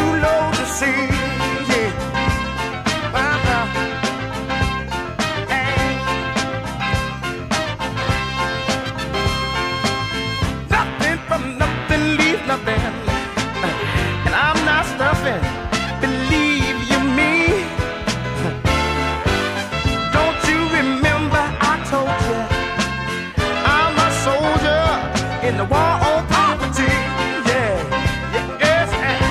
too low to see. Yeah. Hey. Nothing from nothing leaves nothing, and I'm not stuffing. Believe you me. Don't you remember I told you I'm a soldier in the war on poverty? Yeah, yeah, yes,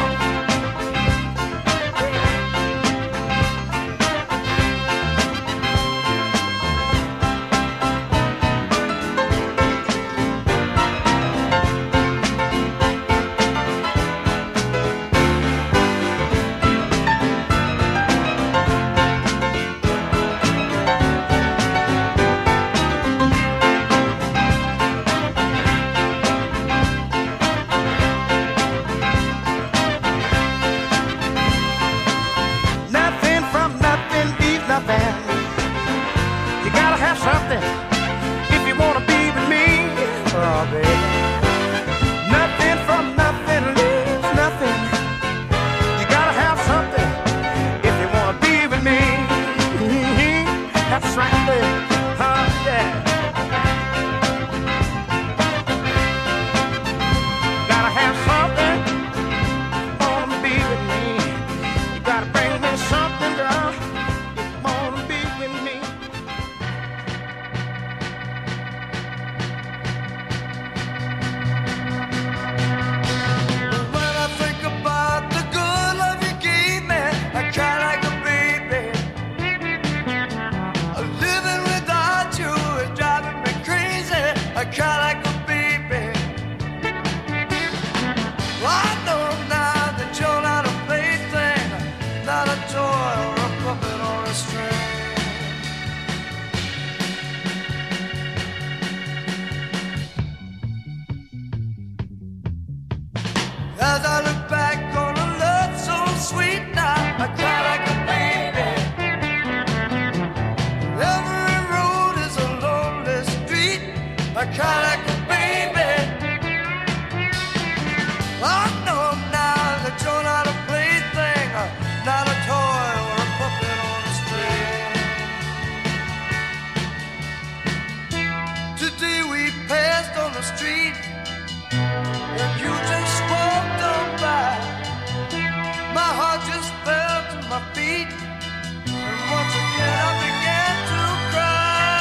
nothing from nothing leaves nothing. You gotta have something if you wanna be with me. Oh, baby. Nothing from nothing leaves nothing. You gotta have something if you wanna be with me. That's right there. Yeah. Gotta have something if you wanna be with me. You gotta bring me something, girl, if you wanna be with me. When I think about the good love you gave me, I cry like a baby. Living without you is driving me crazy. I cry like a baby. I know now that you're not a plaything, not a toy or a puppet or a string. As I look back on a love so sweet now, I cry like a baby. Every road is a lonely street, I cry like a baby. I know now that you're not a plaything, not a toy or a puppet on a string. Today we passed on the street, and you just walked on by. My heart just fell to my feet, and once again I began to cry.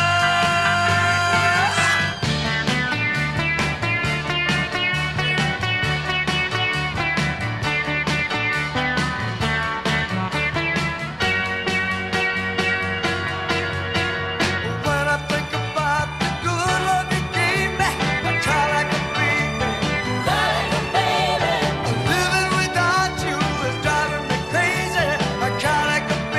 When I think about the good love you gave me, I cry like a baby. Living without you is driving me crazy. I cry like a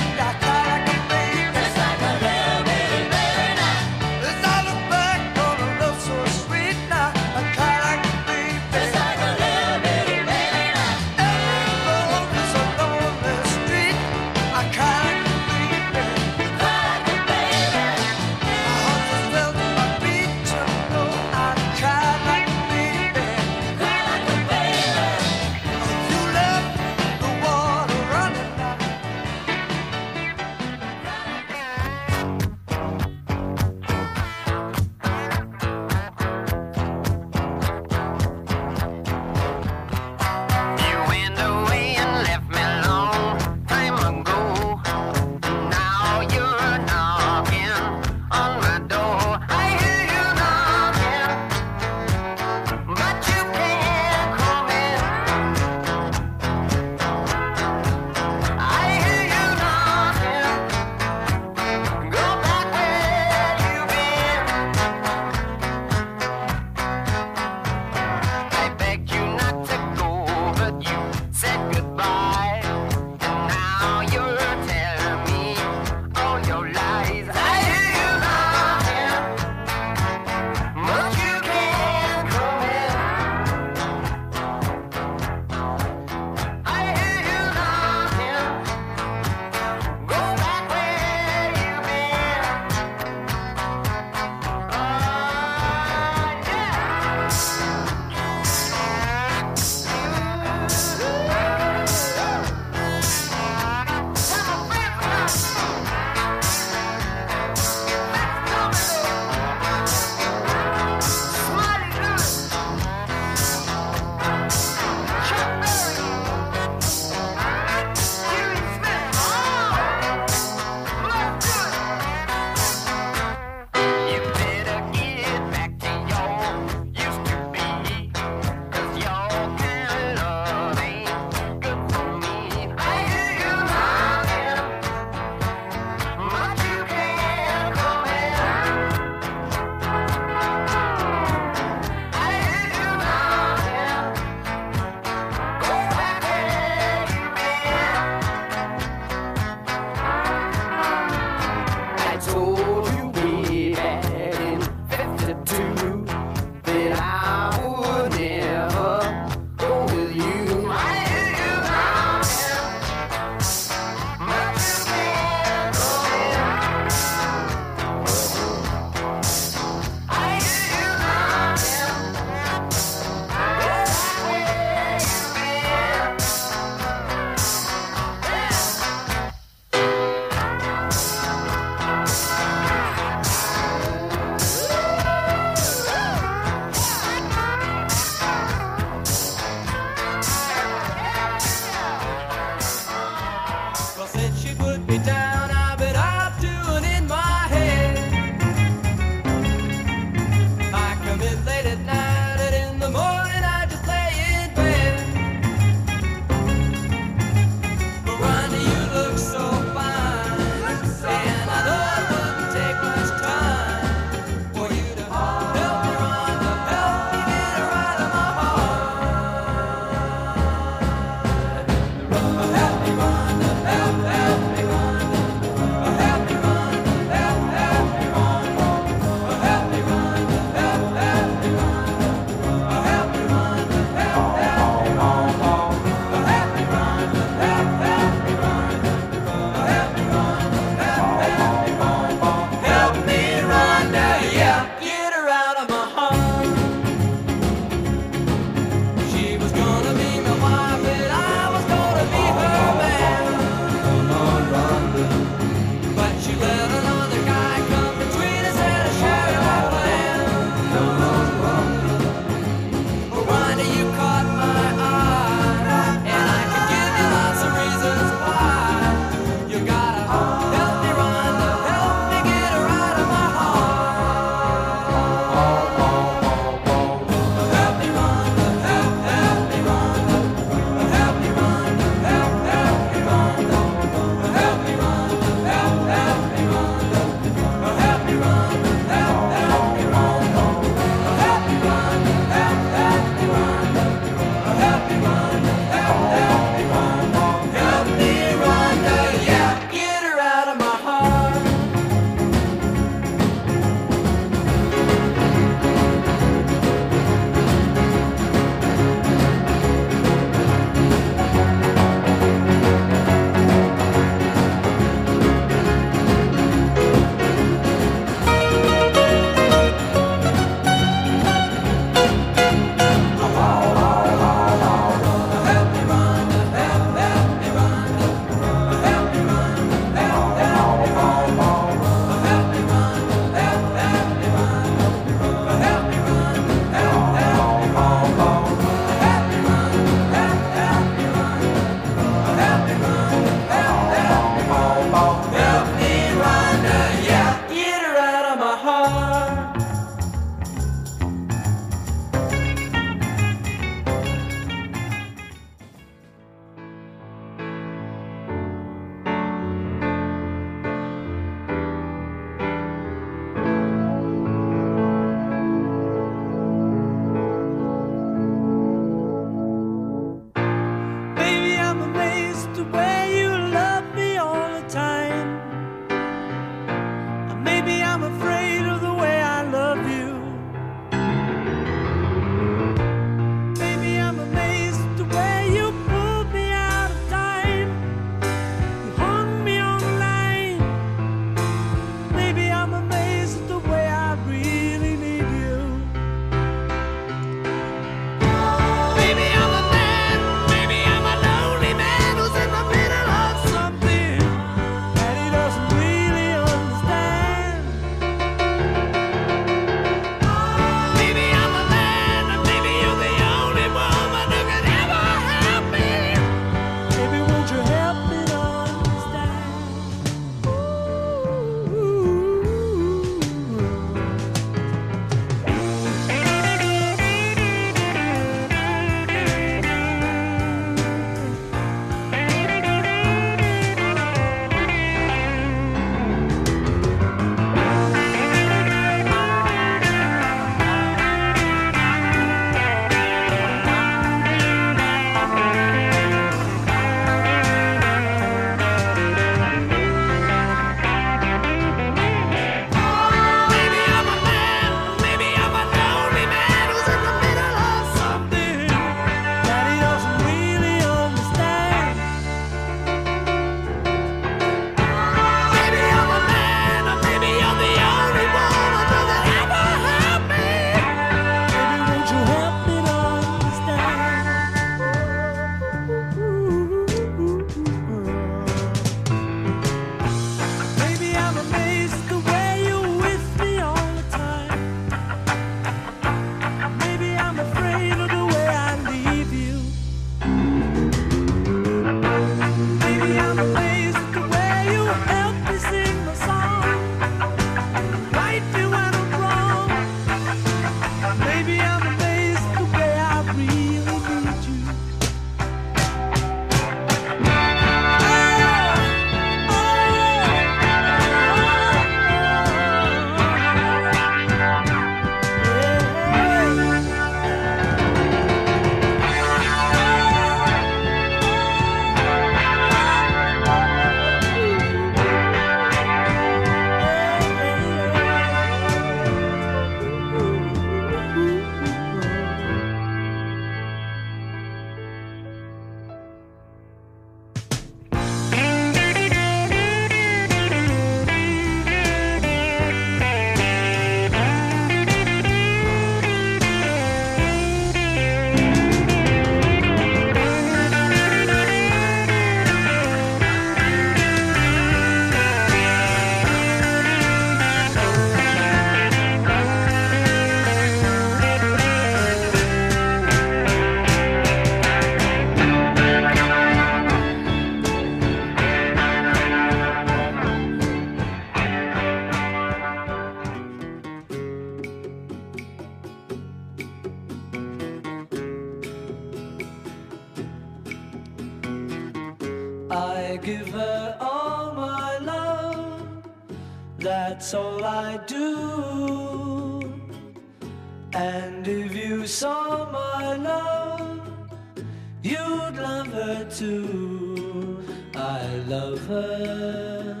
give her all my love, that's all I do. And if you saw my love, you'd love her too. I love her.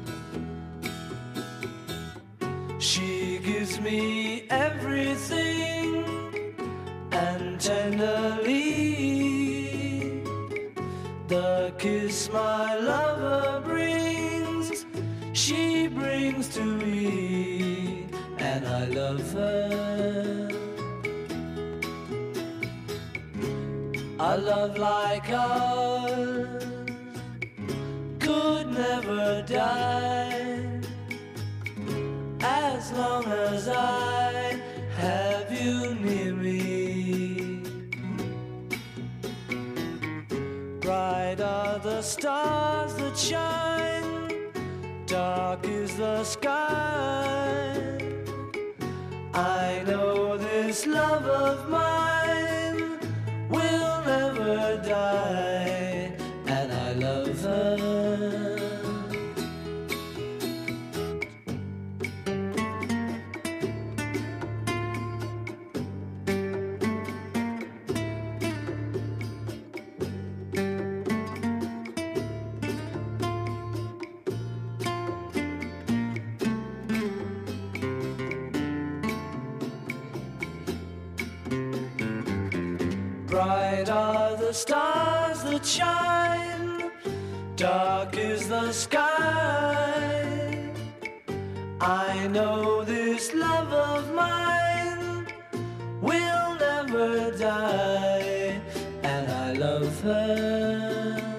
She gives me everything, and tenderly the kiss my lover brings, she brings to me, and I love her. A love like ours could never die, as long as I have you near me. Bright are the stars that shine, dark is the sky. I know this love of mine will never die, and I love her. Bright are the stars that shine, dark is the sky. I know this love of mine will never die, and I love her.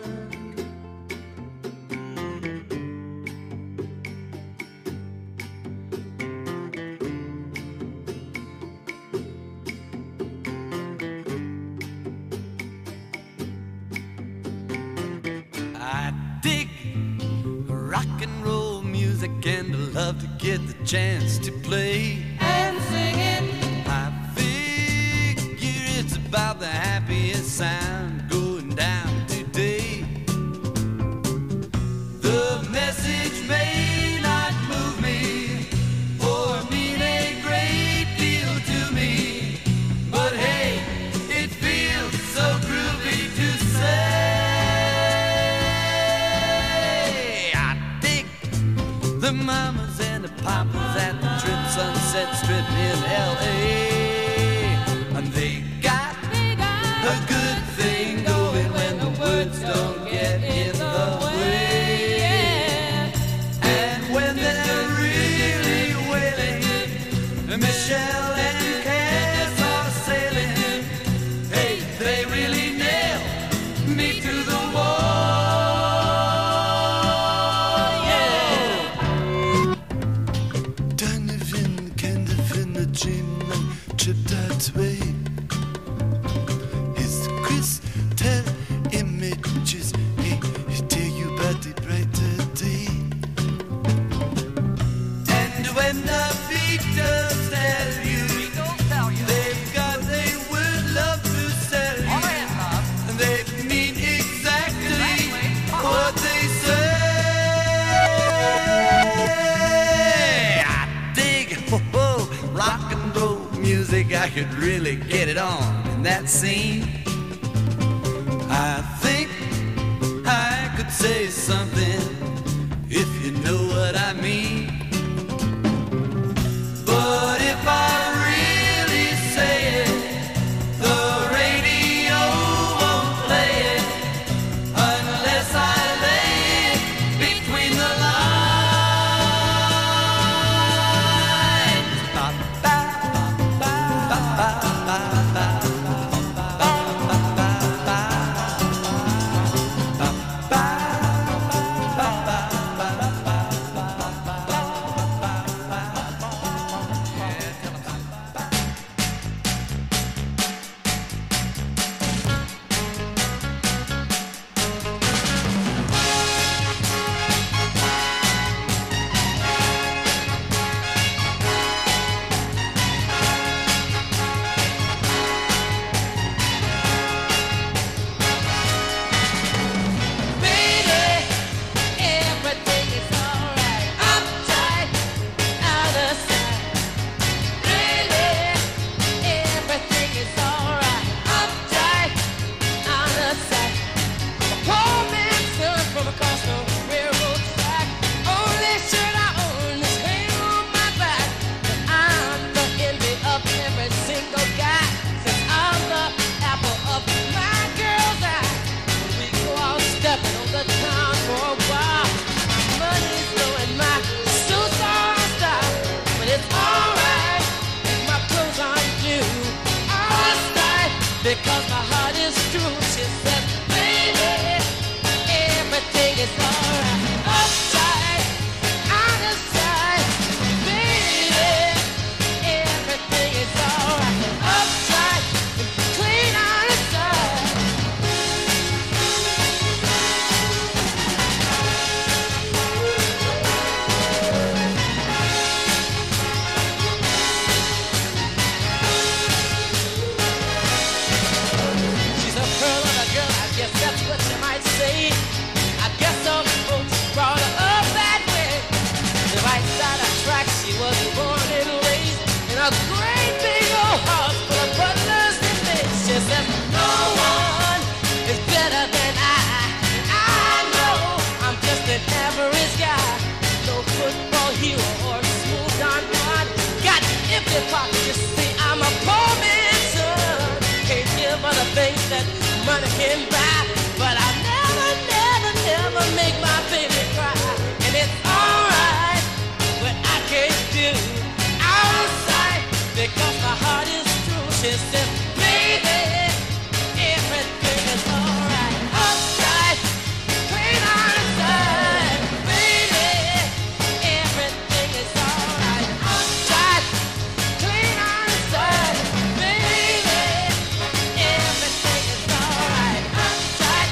And I love to get the chance to play and sing it. I figure it's about the happiest sound going down today. The message may not move me or mean a great deal to me, but hey, it feels so groovy to say. The mamas and the papas at the Trip Sunset Strip in L.A. And they got a good thing going when the words don't get in the way. And when they're really wailing, Michelle and Cass are sailing. Hey, they really nail me to the wall. Trip that way. His crystal images, he tell you about the brighter day. And when the Beatles tell you, they've got a word love to sell you, and they mean exactly what they say. I dig rock and roll music, I could really get it on in that scene. I think I could say something if you know what I mean. But if I really say it, the radio won't play it unless I lay it between the lines. baby cry. You see, I'm a poor man's son. Can't give her the things that money can buy. But I never make my baby cry. And it's alright when I can't do out of sight because my heart is true. She says, baby, everything is alright. Uptight, clean on inside. Baby, everything is alright. Uptight, clean on inside. Baby, everything is alright. Uptight,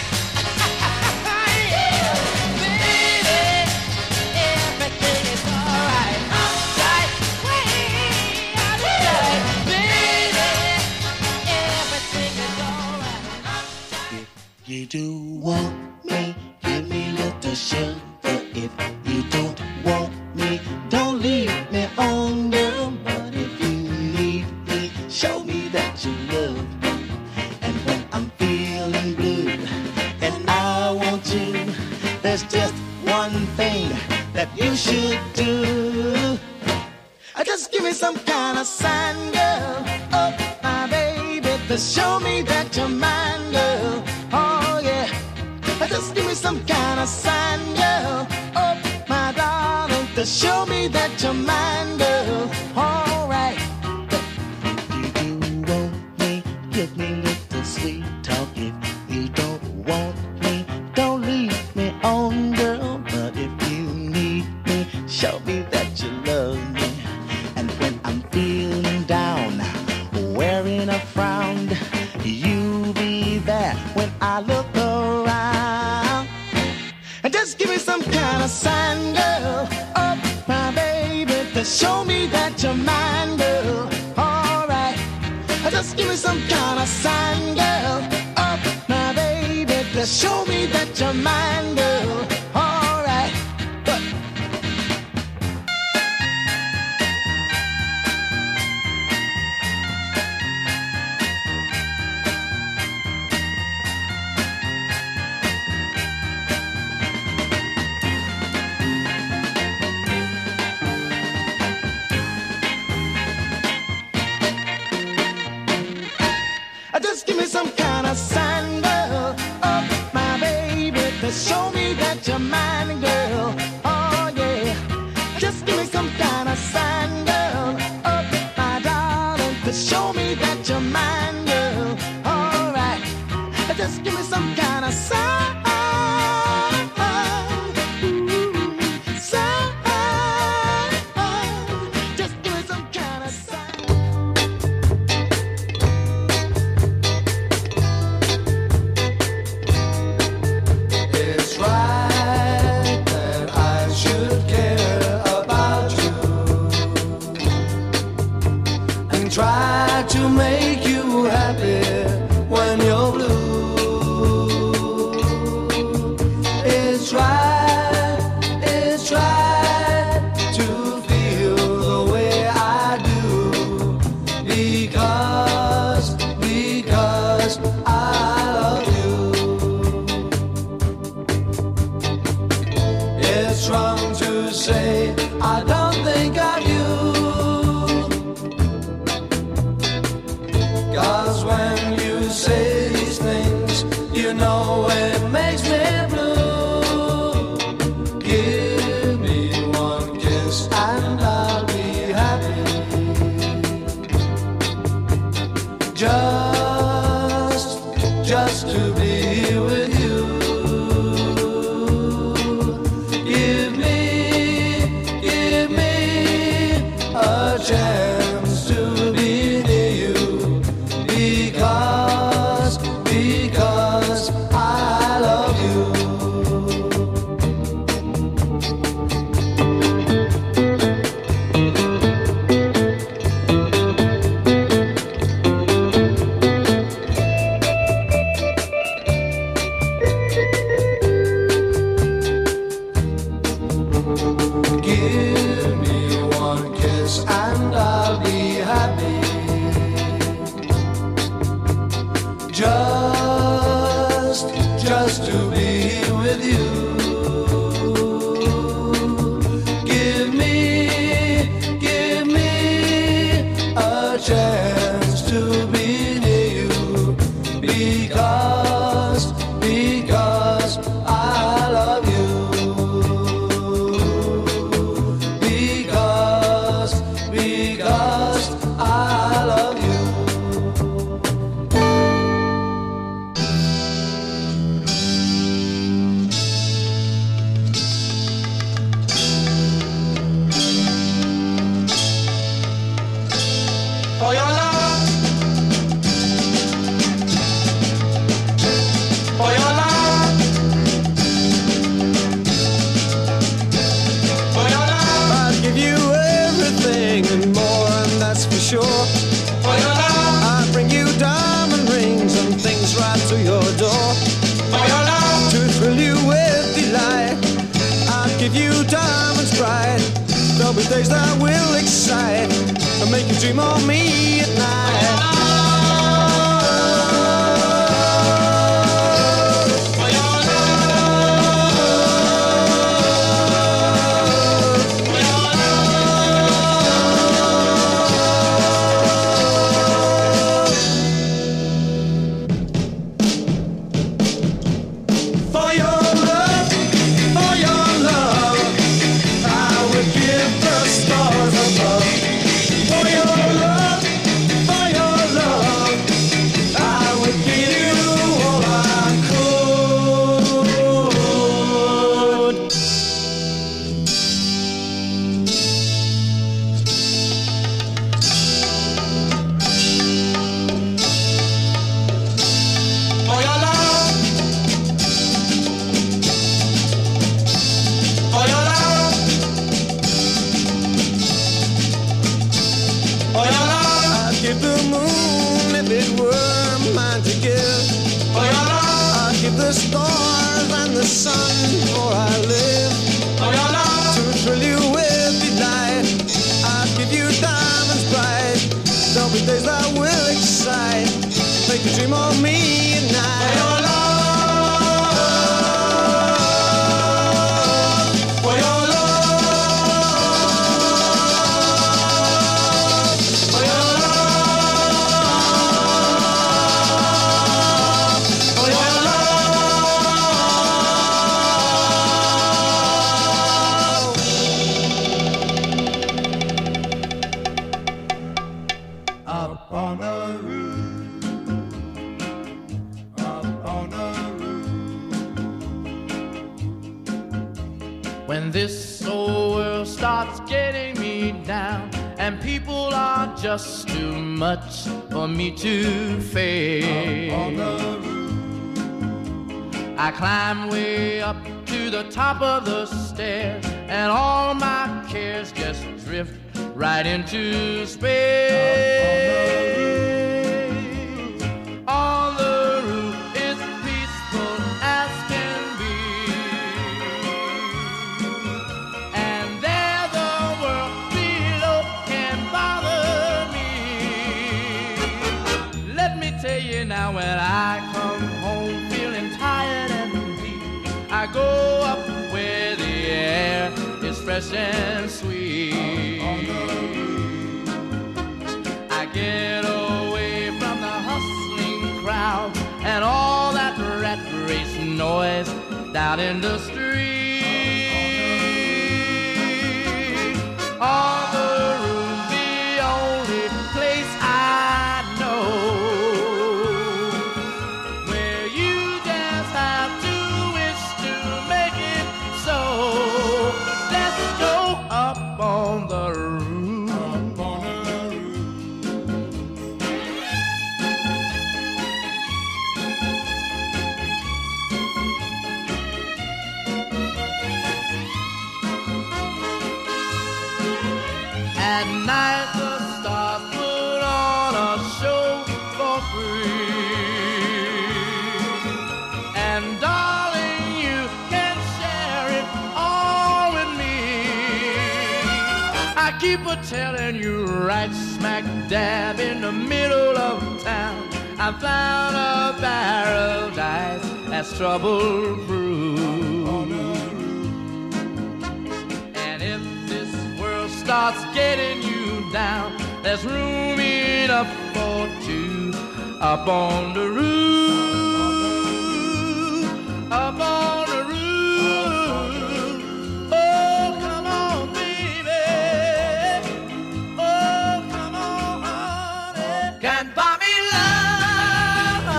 yeah. Baby, everything is alright. Uptight, way outside. Baby, everything is alright. If you do want me, give me little sugar. If you don't want me, don't leave me on, girl. But if you need me, show me that you love me. And when I'm feeling blue and I want you, there's just one thing that you should do. Just give me some kind of sign, girl. Oh, my baby, to show me that you're mine, girl. Oh, yeah. Just give me some kind of sign, girl. Oh, my darling, to show me that you're mine, girl. All right. If you do want me, give me little sweet talk. If you don't want me, don't leave me on, girl. But if you need me, show me that you love me. And when I'm feeling down, wearing a frown, you be there when I look around. And just give me some kind of sign, girl. Oh, my baby, to show me that you're mine, girl. All right. Just give me some kind of sign, girl. Oh, my baby, to show me that you're mine, girl. All right. But just give me some kind of sign, girl. Oh, my baby, to show me that you're mine, girl. Oh, yeah. Just give me some kind of sign, girl. Oh, my darling, to show me that you're mine, girl. All right. Just give me some kind of sign. Ooh, sign. Just give me some kind of sign. It's right that I should care about you and try to make you happy when you're blue. It's right to feel the way I do because I love you. It's wrong to say I don't think of you, 'cause when you say these things, you know it makes me blue. Give me one kiss and I'll be happy. Just to be with you. give you diamonds bright. There'll be days that will excite and make you dream of me at night. The stars and the sun, for I live to thrill you with delight. I'll give you diamonds bright. There'll be days that will excite, make you dream of me at night. For your love. When this old world starts getting me down and people are just too much for me to face, I climb way up to the top of the stairs and all my cares just drift right into space. On the roof it's peaceful as can be, and there the world below can bother me. Let me tell you now, when I come home feeling tired and weak, I go up where the air is fresh and sweet. I get away from the hustling crowd and all that rat race noise down in the street. On the roof, the only place I know where you just have to wish to make it so. Let's go up on the roof. At night the stars put on a show for free, and darling, you can share it all with me. I keep a telling you, right smack dab in the middle of town, I found a paradise that's trouble-proof. And if this world starts getting you down, there's room enough for two up on the roof, up on the roof. Oh, come on, baby. Oh, come on, honey. Can't buy me love,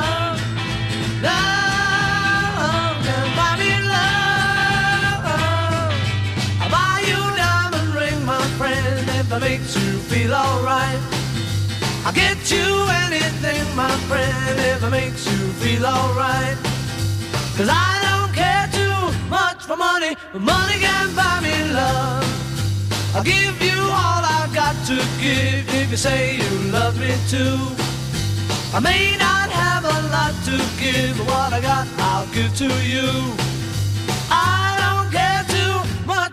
love. Can't buy me love. I'll buy you a diamond ring, my friend, if that makes you feel alright. I'll get you anything, my friend, if it makes you feel alright. 'Cause I don't care too much for money, but money can't buy me love. I'll give you all I've got to give if you say you love me too. I may not have a lot to give, but what I got I'll give to you. I don't care too much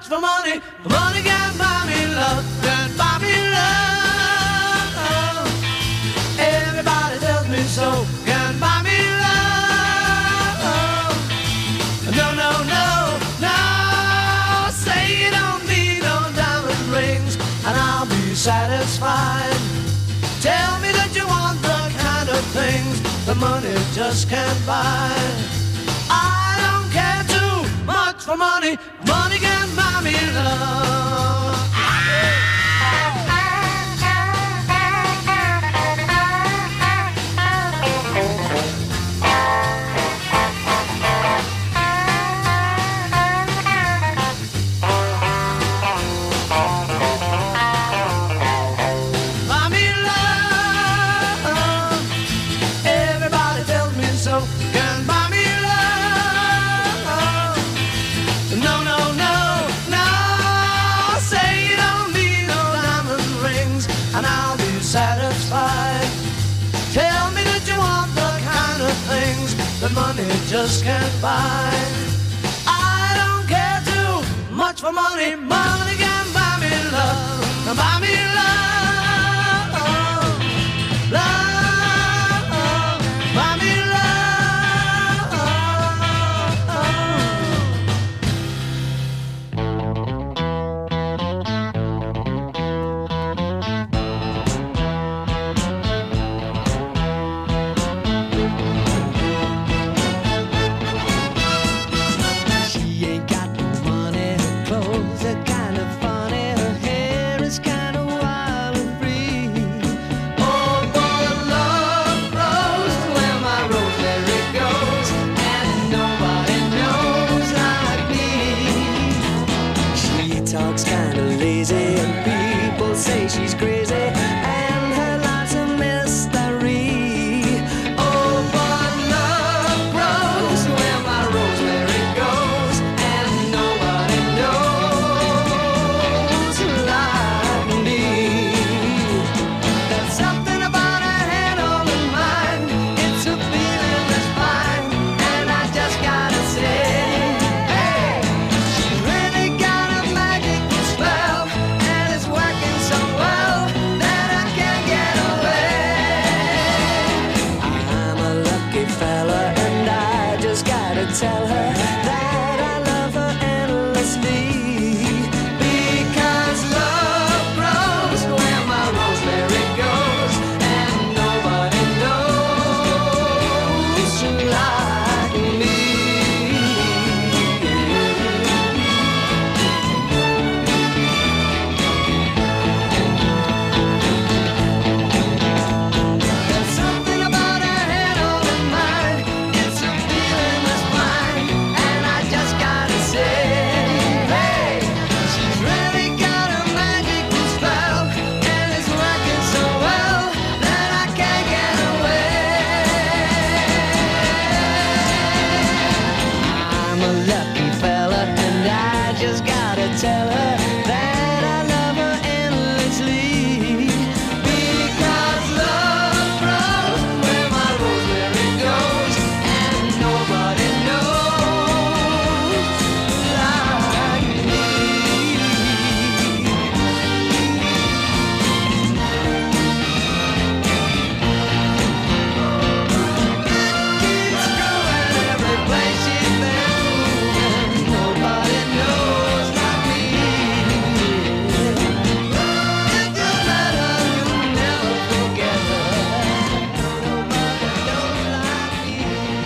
satisfied. Tell me that you want the kind of things the money just can't buy. I don't care too much for money. Money can buy me love. The money just can't buy. I don't care too much for money. Money can buy me love. Buy me love, love. Buy me say she's crazy and her life's a mystery. Oh, but love grows where my rosemary goes, and nobody knows like me. There's something about her head on her mind. It's a feeling that's fine, and I just gotta say, hey, she's really got a magical spell, and it's working so well that I can't get away. I'm a lucky fella, and I just gotta tell her that I love her endlessly. Because love grows where my rosemary goes, and nobody knows like me. There's something about her head on her mind. It's a feeling that's fine, and I just gotta say, hey, she's really got a magical spell, and it's working so well that I can't get away. I'm a lucky fella, and I just gotta tell her that I love her endlessly. Because love grows where my rosemary goes, and nobody knows like me. Keeps growing every place she's been moving. Nobody knows like me. If you let her, you'll never forget her. Nobody knows like me.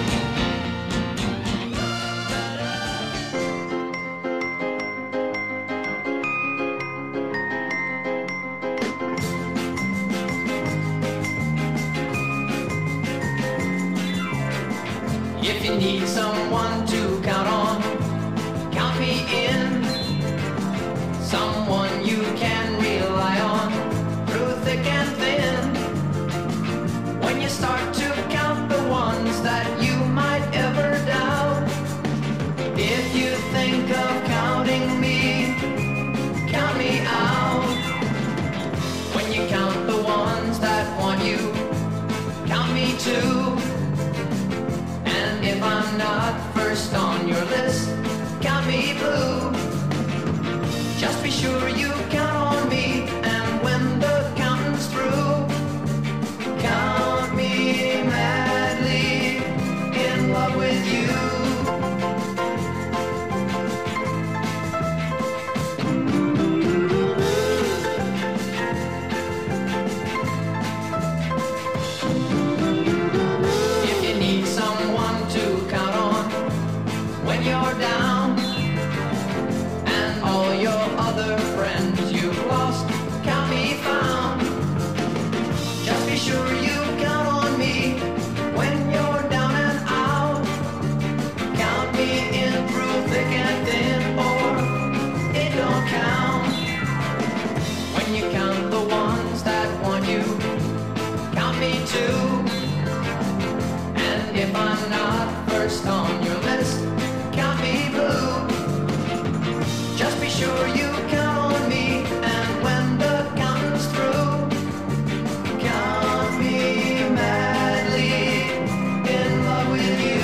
If you need someone to count on, count me in. Someone you can rely on through thick and thin. When you start to count the ones that you might ever doubt, if you think of counting me, count me out. When you count the ones that want you, count me too. And if I'm not first on your list, count me blue. Just be sure you count on me, and when the counting's through, count me madly in love with you. sure you count on me, and when the count's through, count me madly in love with you.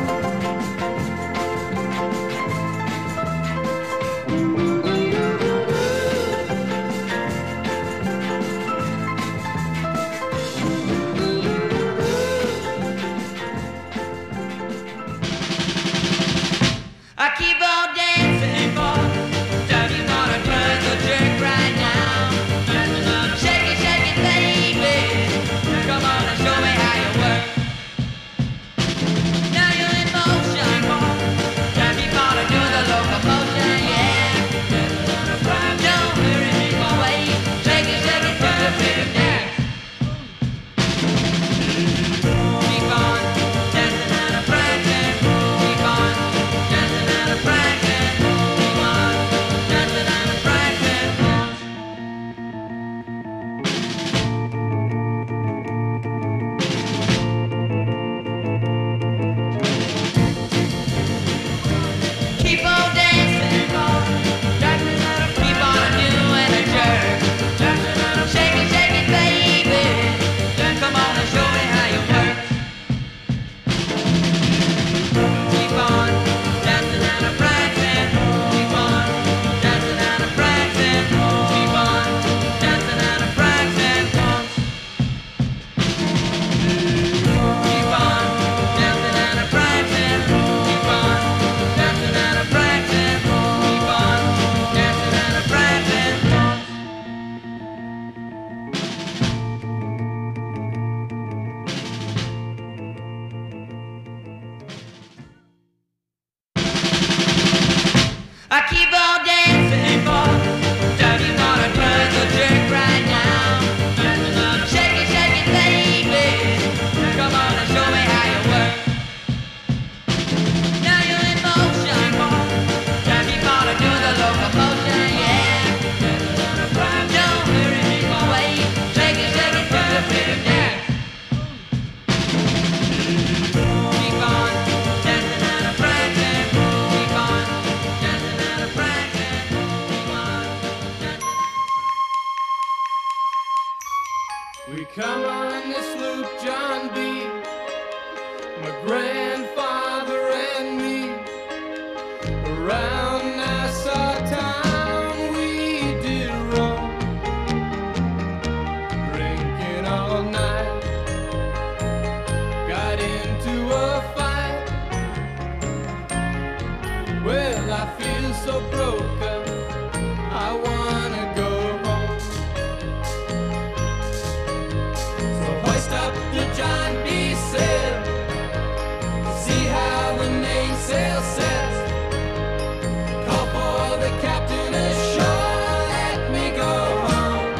I keep on dancing for Daddy's gonna turn the jerk right now. Shake it, baby. Come on and show me how you work. Now you're in motion. Daddy's gonna do the locomotion, yeah. Don't hurry me away. Shake it to the rhythm dance. Keep on dancing and a practicing. Keep on dancing and a practicing. Keep on dancing and a practicing. Keep on dancing, dancing and a keep on doing a jerk. Shake it, baby. Come on and show me how you work. Keep on dancing and a practicing. Keep on dancing and a practicing. Keep on dancing and a practicing. Keep on dancing and a practicing. Keep on dancing and a practicing. Keep on dancing and a practicing. I keep on dancing for Daddy's gonna turn the jerk right now. Shake it, baby. Come on and show me how you work. Now you're in motion. Daddy's gonna do the locomotion, yeah. Don't hurry me away. Shake it to the rhythm dance. Keep on dancing and a practicing. Keep on dancing and a practicing. Keep on dancing. We come on this loop, John B. My grandfather and me. Around Nassau town we did roam, drinking all night. Got into a fight. Well, I feel so broke up, I wanna go home. So hoist up the John B. sail, see how the mainsail sets. Call for the captain ashore, let me go home.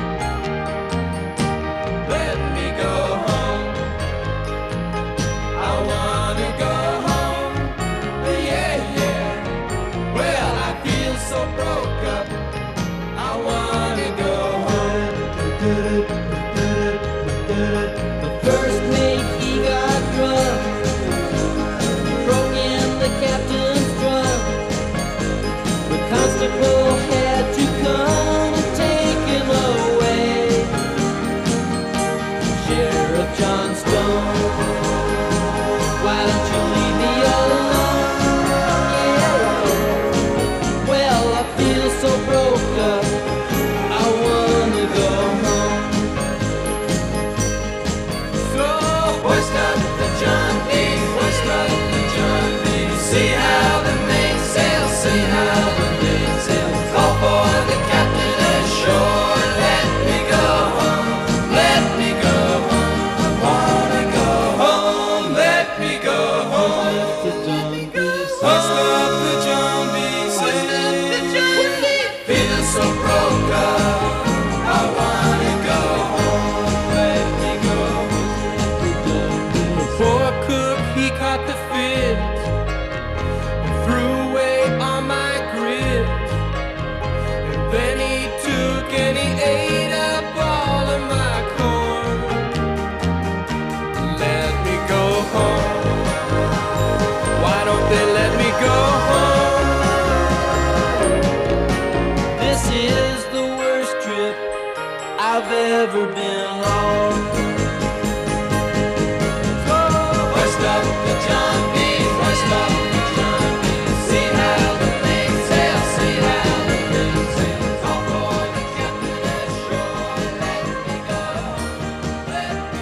Let me go home. I wanna go home. Yeah, yeah. Well, I feel so broke up, I wanna go home. The first mate, he got drunk, broke in the captain's drum. The constable had to come and take him away. Sheriff John Stone, why don't you leave me alone? Yeah. Well, I feel so broke up, I wanna go home. So hoist up the John B. Hoist up the John B. See how the mainsail, see how the mainsail. Call for the captain ashore, let me go home. Let me go home. I wanna go home. Let me go home. Hoist up the John B. never been wrong. Hoist up the John B. Hoist up the John B. See how the mainsail, see how the mainsail. Call for the captain ashore. Let me go, let me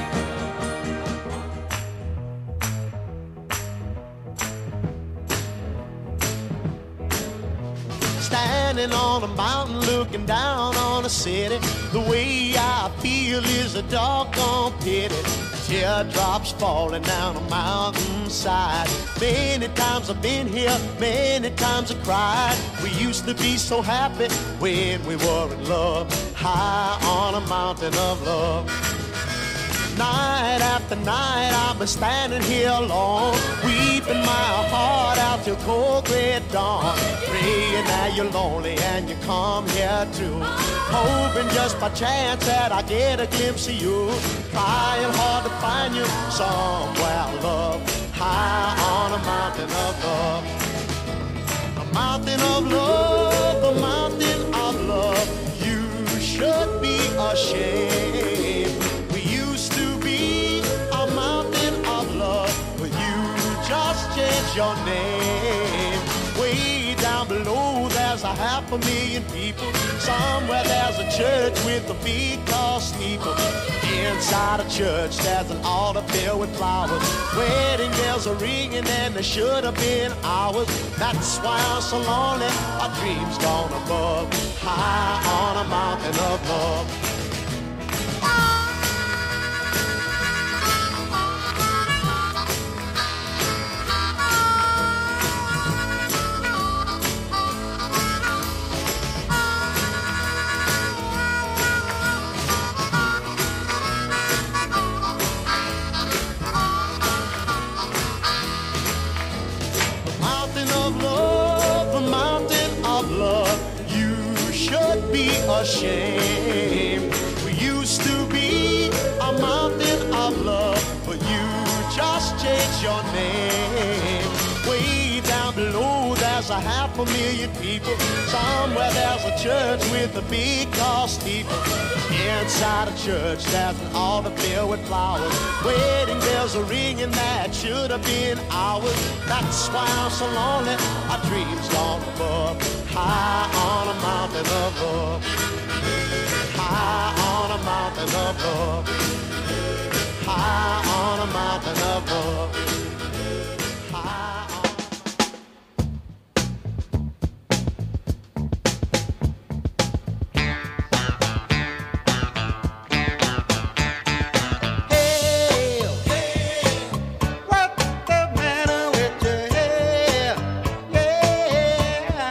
go. Standing on a mountain looking down on a city, the way I feel is a doggone pity. Teardrops falling down a mountainside. Many times I've been here, many times I cried. We used to be so happy when we were in love, high on a mountain of love. Night after night I've been standing here alone, weeping my heart out till cold gray dawn, praying that you're lonely and you come here too, hoping just by chance that I get a glimpse of you, trying hard to find you somewhere, love, high on a mountain of love. A mountain of love, a mountain of love. You should be ashamed. We used to be a mountain of love, but you just changed your name. Way down below there's 500,000 people. Somewhere there's a church with a big tall steeple. Inside a church there's an altar filled with flowers. Wedding bells are ringing and they should have been ours. That's why I'm so lonely, our dreams gone above, high on a mountain of love. Ashamed. We used to be a mountain of love, but you just changed your name. Way down below there's 500,000 people. Somewhere there's a church with a big tall steeple. Inside a church there's an altar filled with flowers. Wedding bells are ringing that should have been ours. That's why I'm so lonely, our dreams gone above, high on a mountain of love. High on a mountain of love. High on a mountain of love. High on... Hey, hey, what's the matter with your hair? Yeah.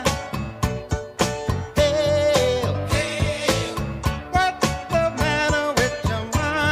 Hey, hey. What's the matter with your mind?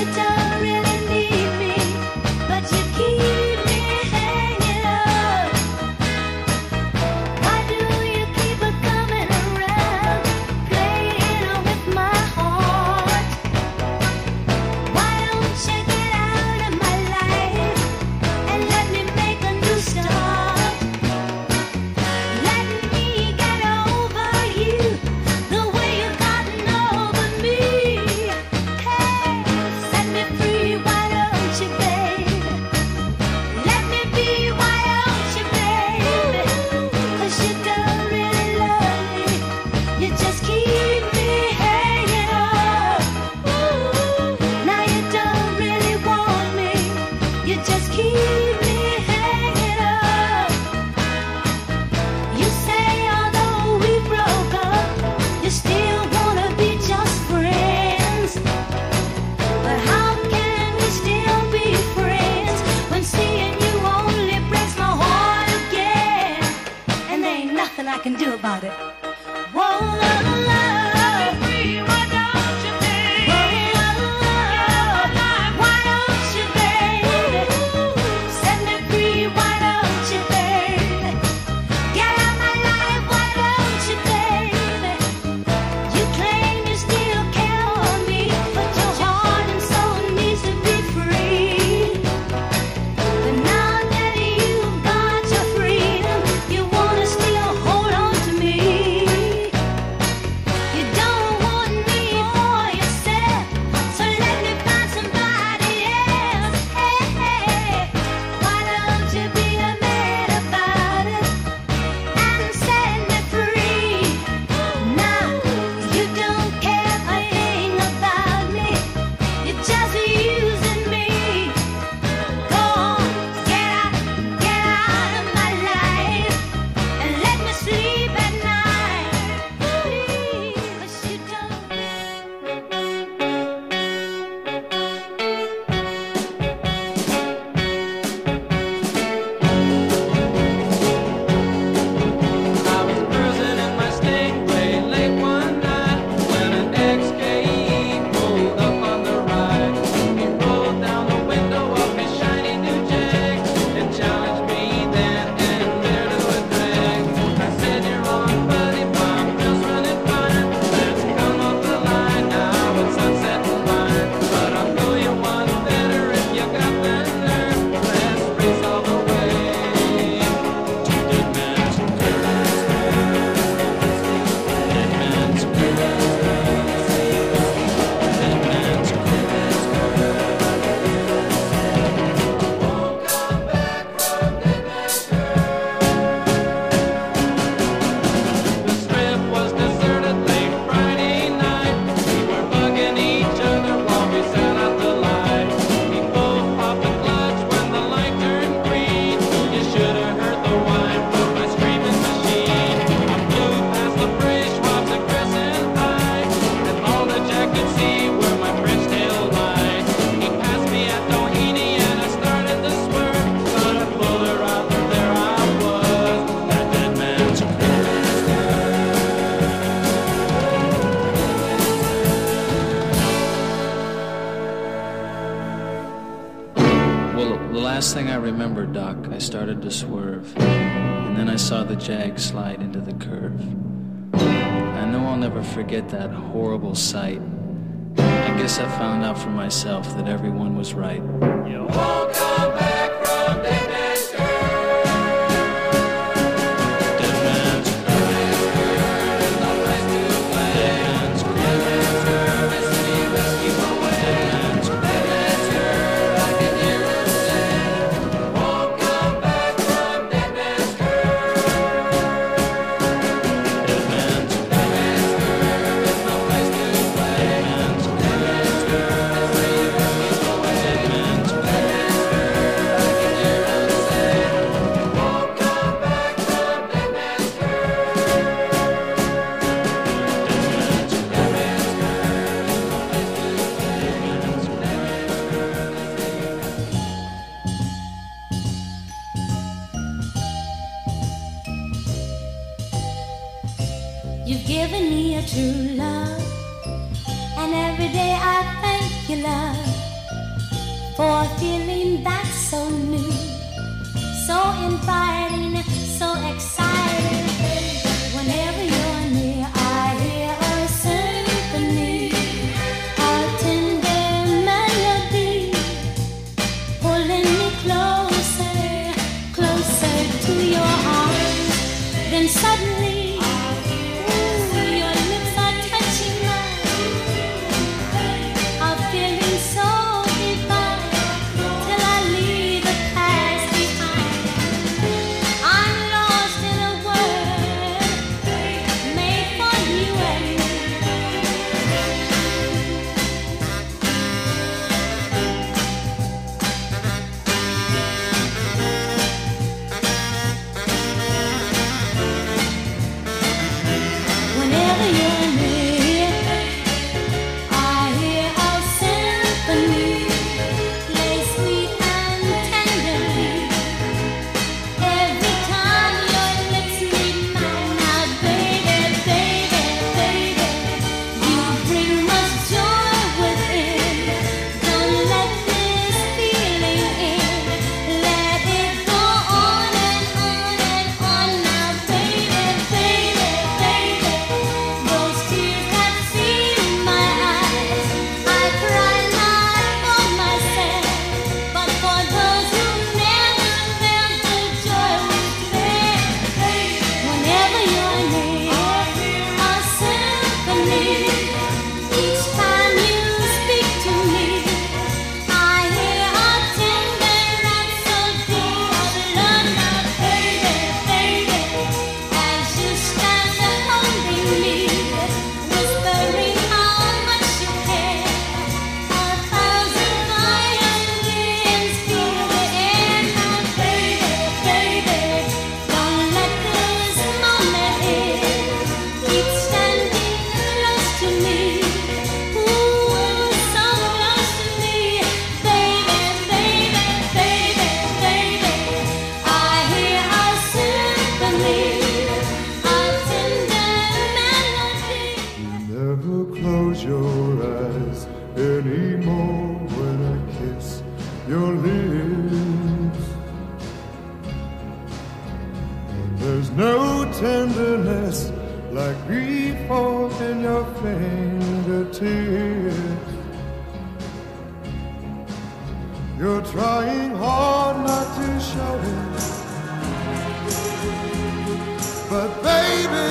last thing I remember, Doc, I started to swerve, and then I saw the Jag slide into the curve. I know I'll never forget that horrible sight. I guess I found out for myself that everyone was right. You won't come back from Dead Man's Curve. Dead Man's Curve is no place to play. Dead Man's Curve is any rescue away. Dead Man's Curve, I can hear him say, won't come back from Dead Man's Curve. Dead Man's Curve is no place to play. Dead Man's Curve is any rescue away. Dead Man's Curve, I can hear him say, won't come back from Dead Man's You've given me a true love, and every day I thank you, love. for a feeling that's so new, so inviting, so exciting. Whenever you're near, I hear a symphony, a tender melody, pulling me closer, closer to your arms. Then suddenly, ooh, your lips are touching mine, a feeling so divine, till I leave the past behind. I'm lost in a world made for you and me. Whenever you're near, I hear a symphony play sweet and tenderly. Every time your lips meet mine, now baby, baby, baby, you bring much joy within. Don't let this feeling in. Let it go on and on and on. Now baby, baby, baby, those tears that fill my eyes, I cry not for myself, but for those who never felt the joy with me. Whenever you're near, a symphony. Each time you speak to me, I hear a tender rhapsody of love. Now baby, baby, as you stand holding me, whispering how much you care, a thousand violins fill the air. Now baby, baby, don't let this moment end. Keep standing close to me, ooh, so close to me, baby, baby, baby, baby. I hear a symphony, a tender melody. Never close your eyes anymore when I kiss your lips. And there's no tenderness like before in your fingertips. You're trying hard not to show it, but baby,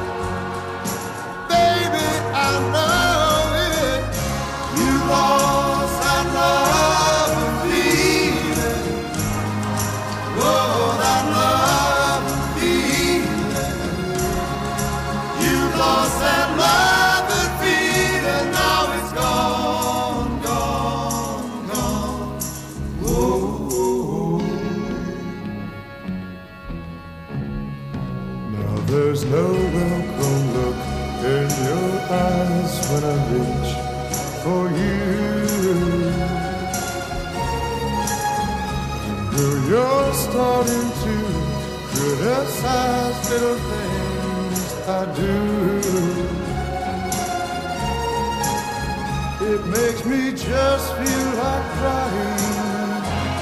baby, I know it. You lost that love and feeling. Oh, that love and feeling. You lost that love and feeling. Now it's gone, gone, gone. Oh. Now there's no welcome look in your eyes when I reach for you. Girl, you're starting to criticize little things I do. It makes me just feel like crying.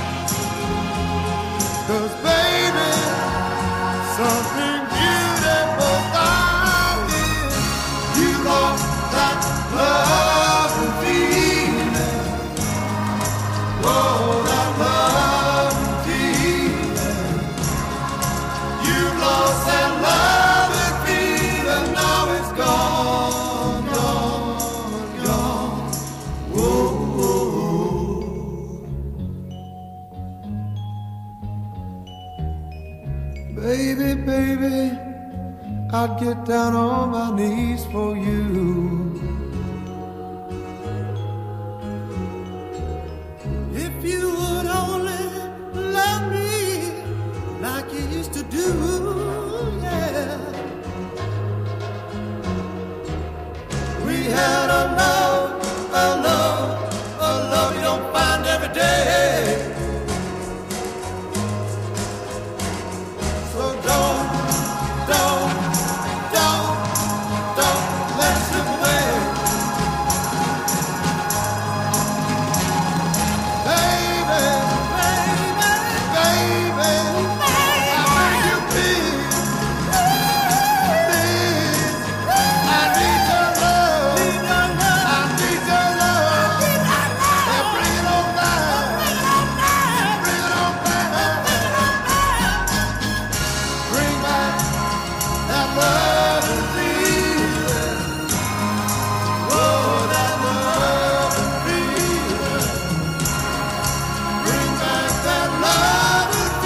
'Cause baby, something beautiful about it. You lost that love and feeling. Oh, that love and feeling. You lost that love and feeling. Now it's gone, gone, gone. Whoa, whoa. Baby, baby, I'd get down on my knees for you.